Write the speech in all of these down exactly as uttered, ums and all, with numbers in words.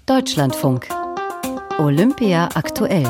Deutschlandfunk. Olympia aktuell.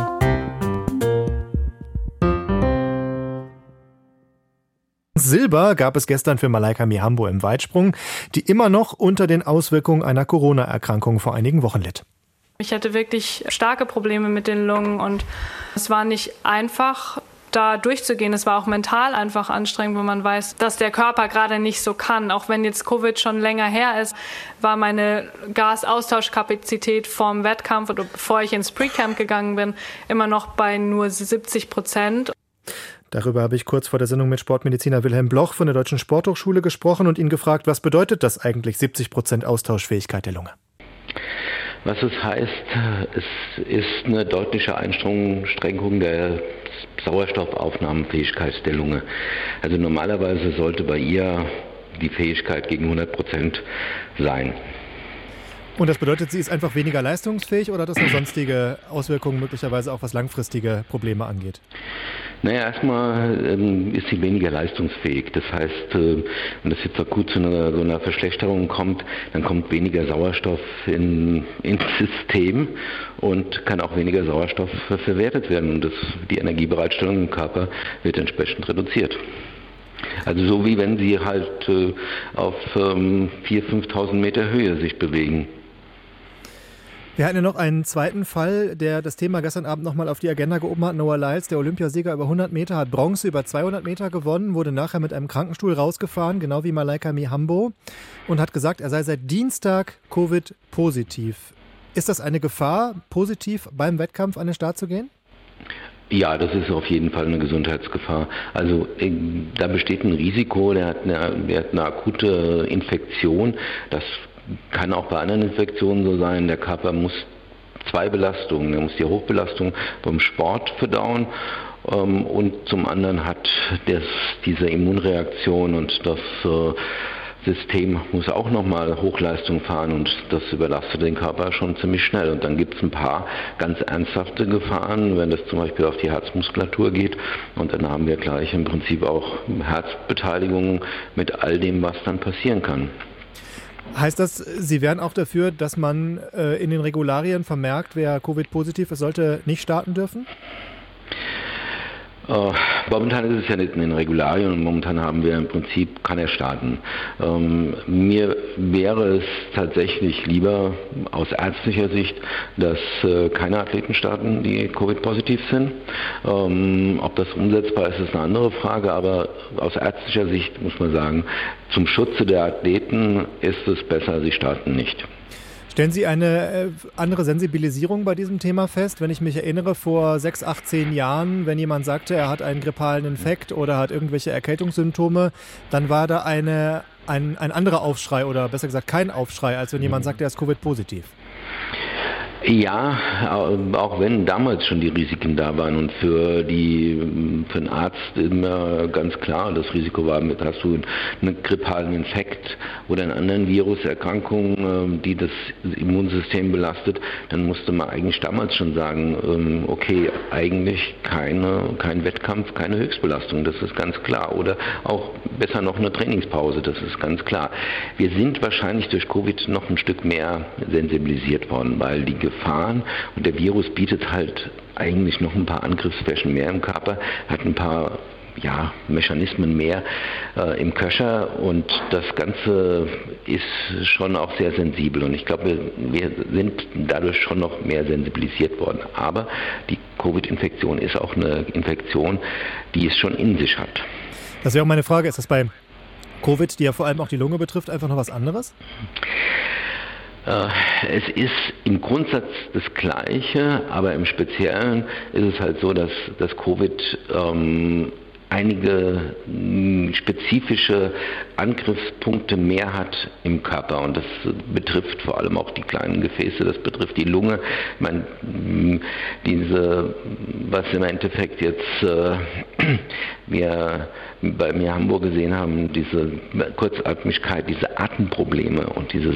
Silber gab es gestern für Malaika Mihambo im Weitsprung, die immer noch unter den Auswirkungen einer Corona-Erkrankung vor einigen Wochen litt. Ich hatte wirklich starke Probleme mit den Lungen und es war nicht einfach, da durchzugehen. Es war auch mental einfach anstrengend, wenn man weiß, dass der Körper gerade nicht so kann. Auch wenn jetzt Covid schon länger her ist, war meine Gasaustauschkapazität vorm Wettkampf oder bevor ich ins Pre-Camp gegangen bin, immer noch bei nur siebzig Prozent. Darüber habe ich kurz vor der Sendung mit Sportmediziner Wilhelm Bloch von der Deutschen Sporthochschule gesprochen und ihn gefragt, was bedeutet das eigentlich, siebzig Prozent Austauschfähigkeit der Lunge? Was es heißt, es ist eine deutliche Einschränkung der Sauerstoffaufnahmefähigkeit der Lunge. Also normalerweise sollte bei ihr die Fähigkeit gegen hundert Prozent sein. Und das bedeutet, sie ist einfach weniger leistungsfähig oder hat das noch sonstige Auswirkungen, möglicherweise auch was langfristige Probleme angeht? Naja, erstmal ähm, ist sie weniger leistungsfähig. Das heißt, äh, wenn das jetzt akut zu einer, so einer Verschlechterung kommt, dann kommt weniger Sauerstoff in, ins System und kann auch weniger Sauerstoff verwertet werden. Und das, die Energiebereitstellung im Körper wird entsprechend reduziert. Also so wie wenn sie halt äh, auf ähm, viertausend, fünftausend Meter Höhe sich bewegen. Wir hatten ja noch einen zweiten Fall, der das Thema gestern Abend nochmal auf die Agenda gehoben hat. Noah Lyles, der Olympiasieger über hundert Meter, hat Bronze über zweihundert Meter gewonnen, wurde nachher mit einem Krankenstuhl rausgefahren, genau wie Malaika Mihambo, und hat gesagt, er sei seit Dienstag Covid-positiv. Ist das eine Gefahr, positiv beim Wettkampf an den Start zu gehen? Ja, das ist auf jeden Fall eine Gesundheitsgefahr. Also äh, da besteht ein Risiko, der hat eine, der hat eine akute Infektion. Das kann auch bei anderen Infektionen so sein. Der Körper muss zwei Belastungen, er muss die Hochbelastung beim Sport verdauen ähm, und zum anderen hat das, diese Immunreaktion und das äh, System muss auch nochmal Hochleistung fahren und das überlastet den Körper schon ziemlich schnell. Und dann gibt es ein paar ganz ernsthafte Gefahren, wenn das zum Beispiel auf die Herzmuskulatur geht. Und dann haben wir gleich im Prinzip auch Herzbeteiligung mit all dem, was dann passieren kann. Heißt das, Sie wären auch dafür, dass man äh, in den Regularien vermerkt, wer Covid-positiv ist, sollte nicht starten dürfen? Uh, momentan ist es ja nicht in den Regularien und momentan haben wir im Prinzip, kann er starten. Ähm, mir wäre es tatsächlich lieber aus ärztlicher Sicht, dass äh, keine Athleten starten, die Covid-positiv sind. Ähm, ob das umsetzbar ist, ist eine andere Frage, aber aus ärztlicher Sicht muss man sagen, zum Schutze der Athleten ist es besser, sie starten nicht. Stellen Sie eine äh, andere Sensibilisierung bei diesem Thema fest? Wenn ich mich erinnere, vor sechs, acht, zehn Jahren, wenn jemand sagte, er hat einen grippalen Infekt oder hat irgendwelche Erkältungssymptome, dann war da eine, ein, ein anderer Aufschrei oder besser gesagt kein Aufschrei, als wenn jemand sagt, er ist Covid-positiv. Ja, auch wenn damals schon die Risiken da waren und für die für den Arzt immer ganz klar das Risiko war, mit hast du einen grippalen Infekt oder einen anderen Viruserkrankung, die das Immunsystem belastet, dann musste man eigentlich damals schon sagen, okay, eigentlich keine, kein Wettkampf, keine Höchstbelastung, das ist ganz klar. Oder auch besser noch eine Trainingspause, das ist ganz klar. Wir sind wahrscheinlich durch Covid noch ein Stück mehr sensibilisiert worden, weil die Gefahren und der Virus bietet halt eigentlich noch ein paar Angriffsflächen mehr im Körper, hat ein paar ja, Mechanismen mehr äh, im Köcher und das Ganze ist schon auch sehr sensibel und ich glaube, wir, wir sind dadurch schon noch mehr sensibilisiert worden. Aber die Covid-Infektion ist auch eine Infektion, die es schon in sich hat. Das wäre auch meine Frage, ist das bei Covid, die ja vor allem auch die Lunge betrifft, einfach noch was anderes? Es ist im Grundsatz das Gleiche, aber im Speziellen ist es halt so, dass das Covid ähm, einige mh, spezifische Angriffspunkte mehr hat im Körper und das betrifft vor allem auch die kleinen Gefäße, das betrifft die Lunge. Ich meine, mh, diese, was im Endeffekt jetzt äh, wir bei Mihambo gesehen haben, diese Kurzatmigkeit, diese Atemprobleme und diese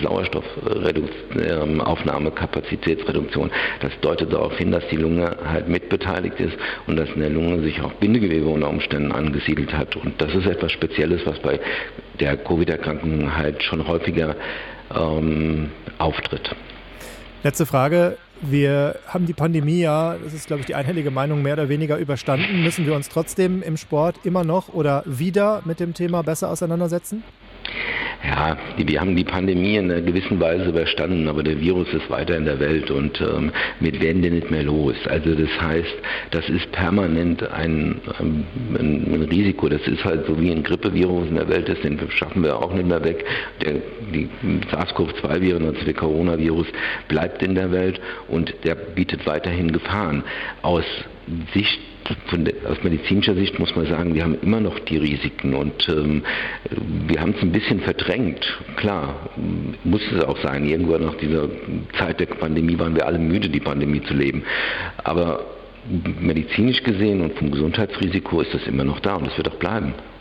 Sauerstoffaufnahmekapazitätsreduktion, das deutet darauf hin, dass die Lunge halt mitbeteiligt ist und dass in der Lunge sich auch Bindegewebe unter Umständen angesiedelt hat. Und das ist etwas Spezielles, was bei der Covid-Erkrankung halt schon häufiger ähm, auftritt. Letzte Frage. Wir haben die Pandemie ja, das ist glaube ich die einhellige Meinung, mehr oder weniger überstanden. Müssen wir uns trotzdem im Sport immer noch oder wieder mit dem Thema besser auseinandersetzen? Ja, wir haben die Pandemie in einer gewissen Weise überstanden, aber der Virus ist weiter in der Welt und ähm, wir werden den nicht mehr los. Also das heißt, das ist permanent ein, ein, ein Risiko. Das ist halt so wie ein Grippevirus in der Welt ist, den schaffen wir auch nicht mehr weg. Der, die SARS-CoV zwei Viren, also der Coronavirus, bleibt in der Welt und der bietet weiterhin Gefahren. Aus Sicht Von der, aus medizinischer Sicht muss man sagen, wir haben immer noch die Risiken und ähm, wir haben es ein bisschen verdrängt. Klar, muss es auch sein. Irgendwann nach dieser Zeit der Pandemie waren wir alle müde, die Pandemie zu leben. Aber medizinisch gesehen und vom Gesundheitsrisiko ist das immer noch da und das wird auch bleiben.